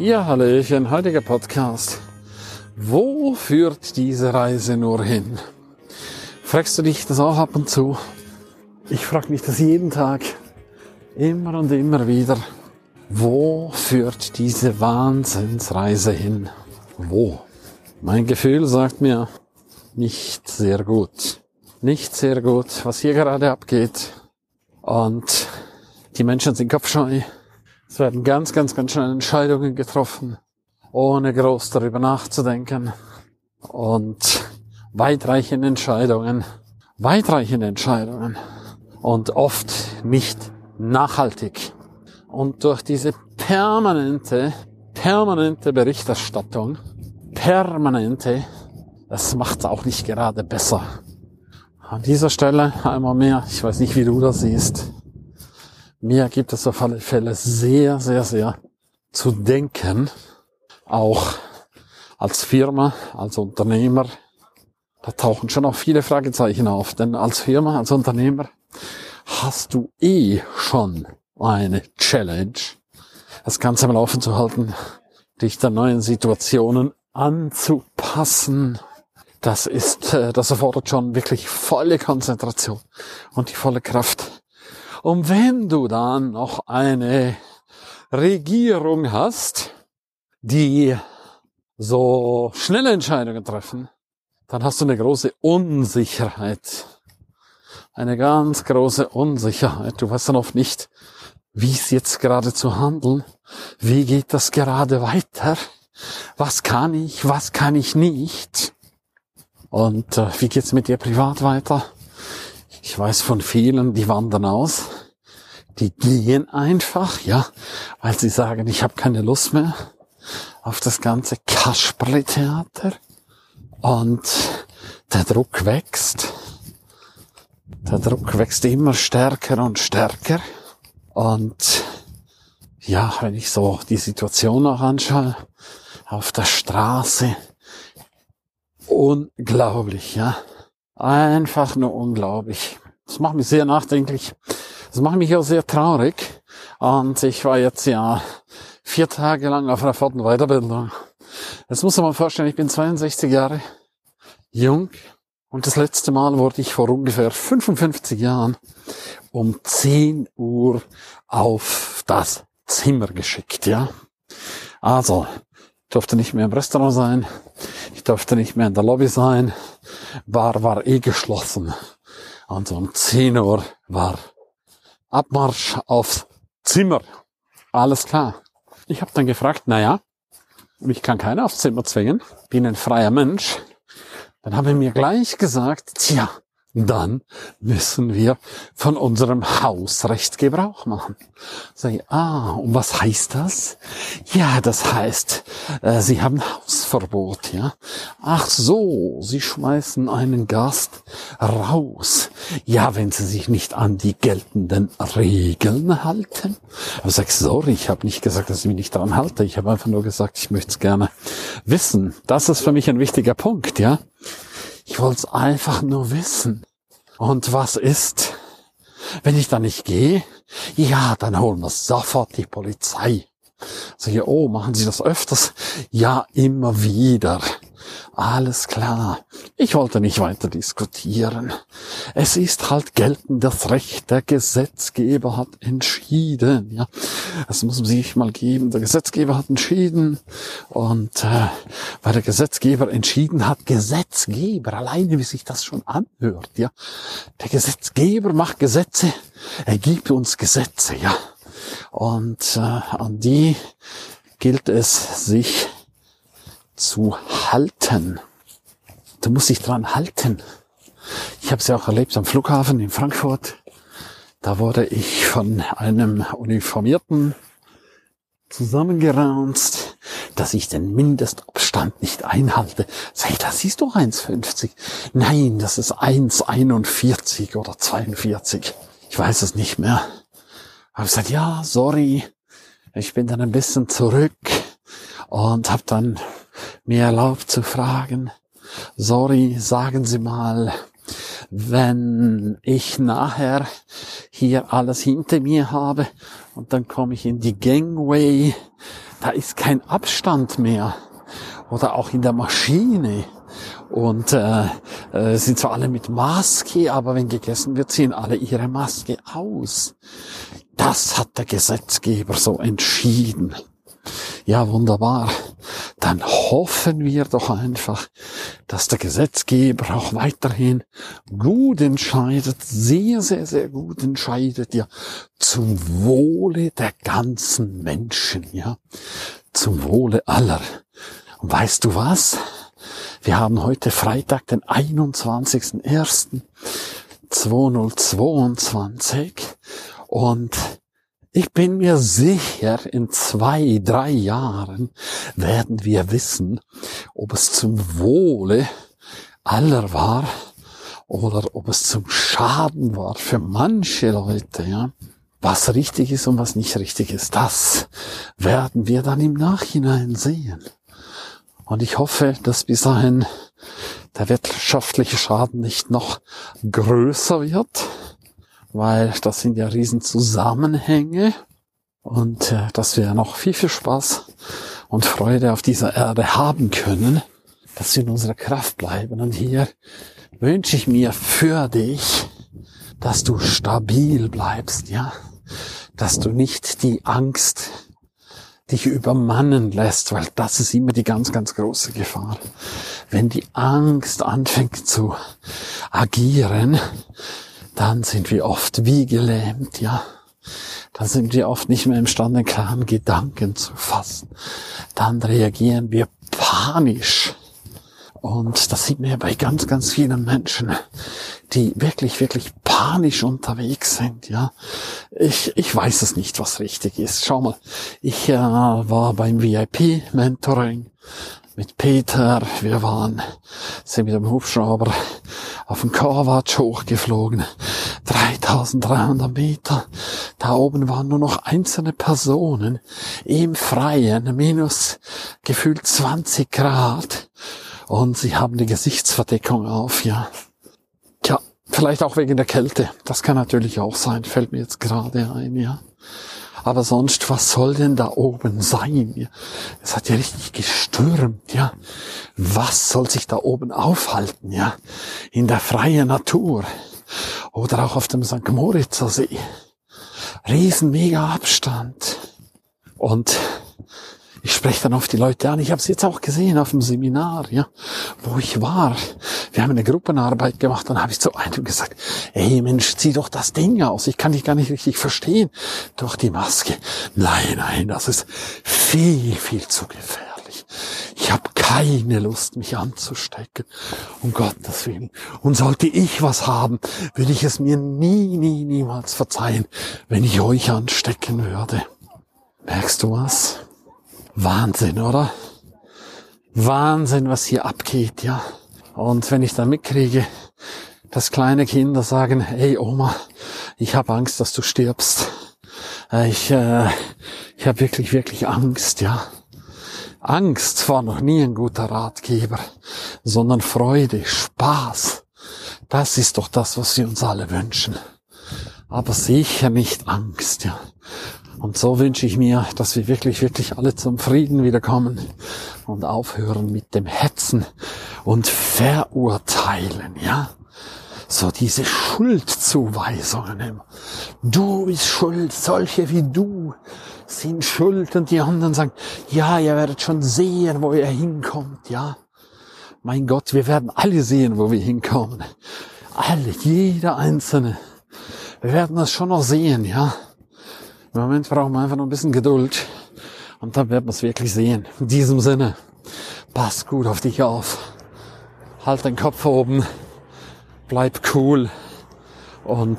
Ja, hallöchen, heutiger Podcast. Wo führt diese Reise nur hin? Fragst du dich das auch ab und zu? Ich frage mich das jeden Tag, immer und immer wieder. Wo führt diese Wahnsinnsreise hin? Wo? Mein Gefühl sagt mir, nicht sehr gut. Nicht sehr gut, was hier gerade abgeht. Und die Menschen sind kopfscheu. Es werden ganz schnell Entscheidungen getroffen, ohne groß darüber nachzudenken. Und weitreichende Entscheidungen. Und oft nicht nachhaltig. Und durch diese permanente Berichterstattung, das macht es auch nicht gerade besser. An dieser Stelle einmal mehr, ich weiß nicht, wie du das siehst. Mir gibt es auf alle Fälle sehr zu denken, auch als Firma, als Unternehmer. Da tauchen schon auch viele Fragezeichen auf, denn als Firma, als Unternehmer hast du schon eine Challenge, das Ganze am Laufen zu halten, dich der neuen Situationen anzupassen. Das erfordert schon wirklich volle Konzentration und die volle Kraft. Und wenn du dann noch eine Regierung hast, die so schnelle Entscheidungen treffen, dann hast du eine große Unsicherheit. Eine ganz große Unsicherheit. Du weißt dann oft nicht, wie es jetzt gerade zu handeln. Wie geht das gerade weiter? Was kann ich nicht? Und wie geht's mit dir privat weiter? Ich weiß von vielen, die wandern aus. Die gehen einfach, weil sie sagen, ich habe keine Lust mehr auf das ganze Kasperle-Theater. Und der Druck wächst. Der Druck wächst immer stärker und stärker. Und wenn ich so die Situation auch anschaue, auf der Straße, unglaublich, einfach nur unglaublich. Das macht mich sehr nachdenklich. Das macht mich auch sehr traurig. Und ich war jetzt 4 Tage lang auf einer Fort- und Weiterbildung. Das muss man vorstellen, ich bin 62 Jahre jung. Und das letzte Mal wurde ich vor ungefähr 55 Jahren um 10 Uhr auf das Zimmer geschickt, Also, ich durfte nicht mehr im Restaurant sein. Ich durfte nicht mehr in der Lobby sein. Bar war geschlossen. Und so um 10 Uhr war Abmarsch aufs Zimmer. Alles klar. Ich habe dann gefragt, mich kann keiner aufs Zimmer zwingen. Bin ein freier Mensch. Dann haben wir mir gleich gesagt, dann müssen wir von unserem Hausrecht Gebrauch machen. Sag ich, und was heißt das? Ja, das heißt, Sie haben Hausverbot, Ach so, Sie schmeißen einen Gast raus. Ja, wenn Sie sich nicht an die geltenden Regeln halten. Aber sag, sorry, ich habe nicht gesagt, dass ich mich nicht daran halte. Ich habe einfach nur gesagt, ich möchte es gerne wissen. Das ist für mich ein wichtiger Punkt, Ich wollte es einfach nur wissen. Und was ist, wenn ich da nicht gehe? Ja, dann holen wir sofort die Polizei. Sag ich, machen Sie das öfters? Ja, immer wieder. Alles klar. Ich wollte nicht weiter diskutieren. Es ist halt geltendes Recht. Der Gesetzgeber hat entschieden. Das muss man sich mal geben. Der Gesetzgeber hat entschieden. Und weil der Gesetzgeber entschieden hat, alleine wie sich das schon anhört. Der Gesetzgeber macht Gesetze. Er gibt uns Gesetze. Und an die gilt es, sich zu halten. Du musst dich dran halten. Ich habe es ja auch erlebt am Flughafen in Frankfurt. Da wurde ich von einem Uniformierten zusammengeranzt, dass ich den Mindestabstand nicht einhalte. Sag ich, das ist doch 1,50. Nein, das ist 1,41 oder 42. Ich weiß es nicht mehr. Habe gesagt, sorry. Ich bin dann ein bisschen zurück und habe dann mir erlaubt zu fragen, sorry, sagen Sie mal, wenn ich nachher hier alles hinter mir habe und dann komme ich in die Gangway, da ist kein Abstand mehr. Oder auch in der Maschine. Und sind zwar alle mit Maske, aber wenn gegessen wird, ziehen alle ihre Maske aus. Das hat der Gesetzgeber so entschieden. Ja, wunderbar. Dann hoffen wir doch einfach, dass der Gesetzgeber auch weiterhin gut entscheidet, sehr, sehr, sehr gut entscheidet, ja, zum Wohle der ganzen Menschen, ja, zum Wohle aller. Und weißt du was? Wir haben heute Freitag, den 21.01.2022 und ich bin mir sicher, in 2-3 Jahren werden wir wissen, ob es zum Wohle aller war oder ob es zum Schaden war für manche Leute, ja. Was richtig ist und was nicht richtig ist, das werden wir dann im Nachhinein sehen. Und ich hoffe, dass bis dahin der wirtschaftliche Schaden nicht noch größer wird, weil das sind ja Riesenzusammenhänge und dass wir noch viel, viel Spaß und Freude auf dieser Erde haben können, dass wir in unserer Kraft bleiben. Und hier wünsche ich mir für dich, dass du stabil bleibst, ja, dass du nicht die Angst dich übermannen lässt, weil das ist immer die ganz, ganz große Gefahr. Wenn die Angst anfängt zu agieren, dann sind wir oft wie gelähmt, ja. Dann sind wir oft nicht mehr imstande, einen klaren Gedanken zu fassen. Dann reagieren wir panisch. Und das sieht man ja bei ganz, ganz vielen Menschen, die wirklich, wirklich panisch unterwegs sind, ja. Ich weiß es nicht, was richtig ist. Schau mal, ich war beim VIP-Mentoring mit Peter. Wir sind mit dem Hubschrauber auf den Korvatsch hochgeflogen. 3300 Meter. Da oben waren nur noch einzelne Personen im Freien, minus gefühlt 20 Grad. Und sie haben die Gesichtsverdeckung auf, ja. Tja, vielleicht auch wegen der Kälte. Das kann natürlich auch sein, fällt mir jetzt gerade ein, ja. Aber sonst, was soll denn da oben sein? Ja? Es hat ja richtig gestürmt, ja. Was soll sich da oben aufhalten, ja? In der freien Natur. Oder auch auf dem St. Moritzer See. Riesen mega Abstand. Und ich spreche dann auf die Leute an. Ich habe es jetzt auch gesehen auf dem Seminar, ja, wo ich war. Wir haben eine Gruppenarbeit gemacht, dann habe ich zu einem gesagt, ey Mensch, zieh doch das Ding aus. Ich kann dich gar nicht richtig verstehen durch die Maske. Nein, das ist viel, viel zu gefährlich. Ich habe keine Lust, mich anzustecken. Um Gottes Willen. Und sollte ich was haben, würde ich es mir niemals verzeihen, wenn ich euch anstecken würde. Merkst du was? Wahnsinn, oder? Wahnsinn, was hier abgeht, ja. Und wenn ich dann mitkriege, dass kleine Kinder sagen, hey Oma, ich habe Angst, dass du stirbst. Ich habe wirklich, wirklich Angst, ja. Angst war noch nie ein guter Ratgeber, sondern Freude, Spaß. Das ist doch das, was wir uns alle wünschen. Aber sicher nicht Angst, ja. Und so wünsche ich mir, dass wir wirklich, wirklich alle zum Frieden wiederkommen und aufhören mit dem Hetzen und Verurteilen, ja. So diese Schuldzuweisungen immer. Du bist schuld, solche wie du sind schuld. Und die anderen sagen, ja, ihr werdet schon sehen, wo ihr hinkommt, ja. Mein Gott, wir werden alle sehen, wo wir hinkommen. Alle, jeder Einzelne. Wir werden das schon noch sehen, ja. Im Moment brauchen wir einfach noch ein bisschen Geduld und dann werden wir es wirklich sehen. In diesem Sinne, pass gut auf dich auf, halt den Kopf oben, bleib cool und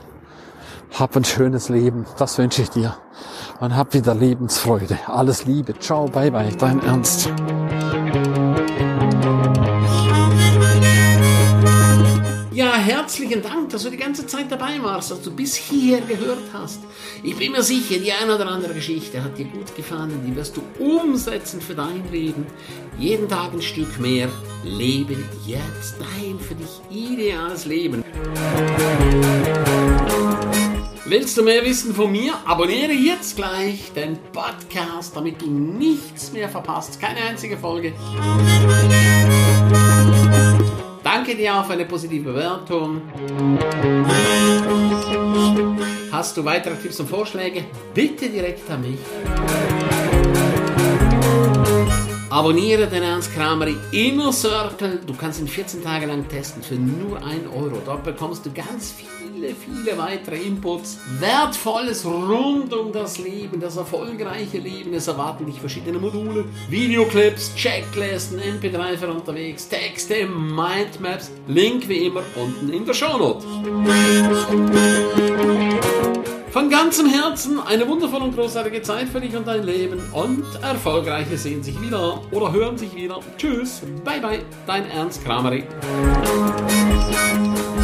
hab ein schönes Leben. Das wünsche ich dir und hab wieder Lebensfreude. Alles Liebe, ciao, bye bye, dein Ernst. Ja, herzlich herzlichen Dank, dass du die ganze Zeit dabei warst, dass du bis hierher gehört hast. Ich bin mir sicher, die eine oder andere Geschichte hat dir gut gefallen, die wirst du umsetzen für dein Leben. Jeden Tag ein Stück mehr. Lebe jetzt dein für dich ideales Leben. Willst du mehr wissen von mir? Abonniere jetzt gleich den Podcast, damit du nichts mehr verpasst. Keine einzige Folge. Danke dir auch für eine positive Bewertung. Hast du weitere Tipps und Vorschläge? Bitte direkt an mich. Abonniere den Ernst Kramer Inner Circle. Du kannst ihn 14 Tage lang testen für nur 1 Euro. Dort bekommst du ganz viele weitere Inputs. Wertvolles rund um das Leben, das erfolgreiche Leben. Es erwarten dich verschiedene Module, Videoclips, Checklisten, MP3 für unterwegs, Texte, Mindmaps. Link wie immer unten in der Shownote. Von ganzem Herzen eine wundervolle und großartige Zeit für dich und dein Leben und Erfolgreiche sehen sich wieder oder hören sich wieder. Tschüss, bye bye, dein Ernst Kramer.